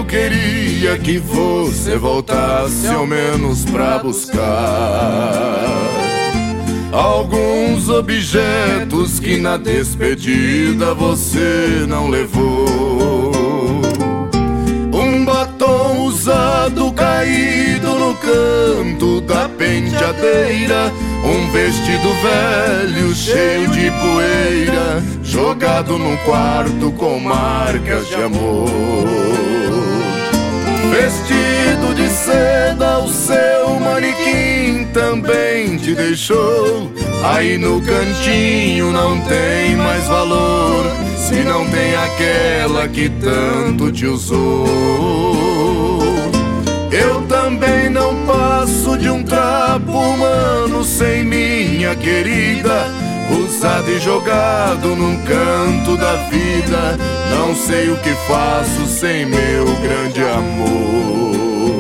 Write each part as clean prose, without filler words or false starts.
queria que você voltasse ao menos pra buscar alguns objetos que na despedida você não levou. Um batom usado caído no canto da penteadeira, um vestido velho cheio de poeira jogado num quarto com marcas de amor. Vestido de seda, o seu manequim também te deixou. Aí no cantinho não tem mais valor, se não tem aquela que tanto te usou. Eu também não passo de um trapo humano sem minha querida, usado e jogado num canto da vida. Não sei o que faço sem meu grande amor.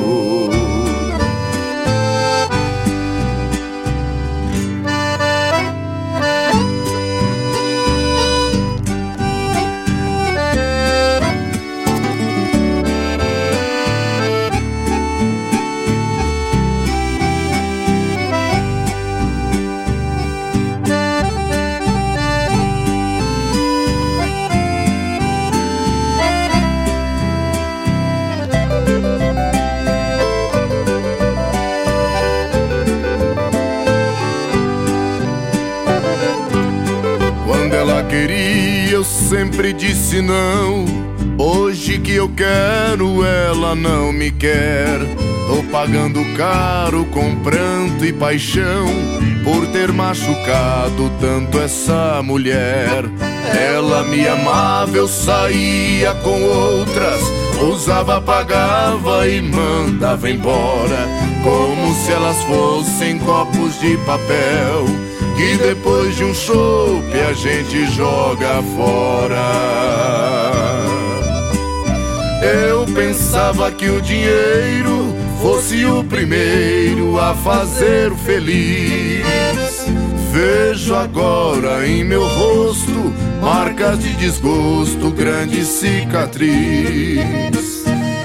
Queria, eu sempre disse não. Hoje que eu quero, ela não me quer. Tô pagando caro com pranto e paixão por ter machucado tanto essa mulher. Ela me amava, eu saía com outras, usava, pagava e mandava embora, como se elas fossem copos de papel que depois de um chope a gente joga fora. Eu pensava que o dinheiro fosse o primeiro a fazer o feliz. Vejo agora em meu rosto marcas de desgosto, grande cicatriz.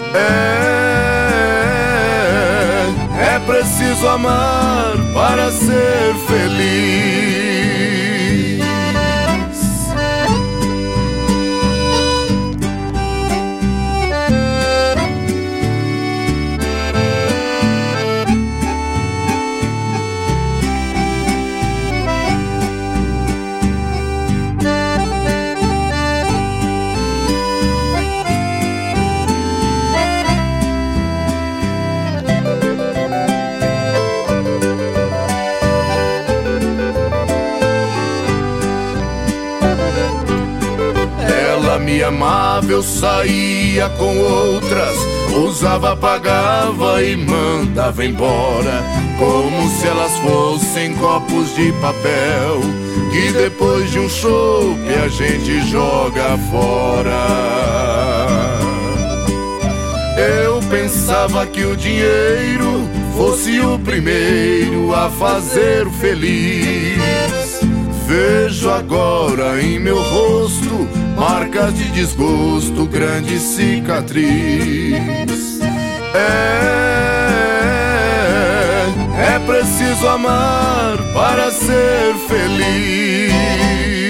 É preciso amar para ser feliz. Me amava, eu saía com outras, usava, pagava e mandava embora, como se elas fossem copos de papel que depois de um chope a gente joga fora. Eu pensava que o dinheiro fosse o primeiro a fazer o feliz. Vejo agora em meu rosto marcas de desgosto, grande cicatriz. É preciso amar para ser feliz.